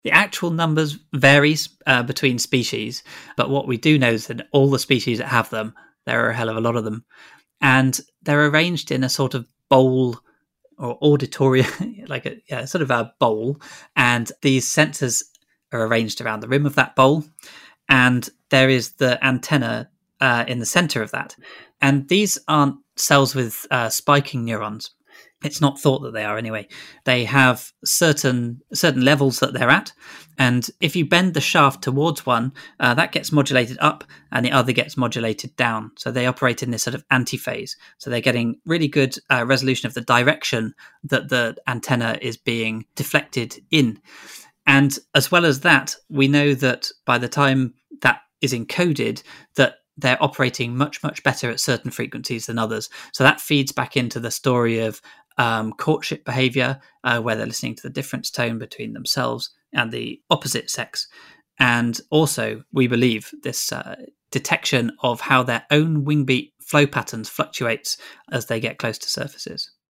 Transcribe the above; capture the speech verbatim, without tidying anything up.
The actual numbers varies uh, between species, but what we do know is that all the species that have them, there are a hell of a lot of them, and they're arranged in a sort of bowl or auditorium, like a yeah, sort of a bowl, and these sensors are arranged around the rim of that bowl, and there is the antenna uh, in the center of that. And these aren't cells with uh, spiking neurons. It's not thought that they are anyway. They have certain certain levels that they're at, and if you bend the shaft towards one, uh, that gets modulated up, and the other gets modulated down. So they operate in this sort of antiphase. So they're getting really good uh, resolution of the direction that the antenna is being deflected in. And as well as that, we know that by the time that is encoded, that they're operating much, much better at certain frequencies than others. So that feeds back into the story of um, courtship behavior, uh, where they're listening to the difference tone between themselves and the opposite sex. And also, we believe this uh, detection of how their own wing beat flow patterns fluctuates as they get close to surfaces.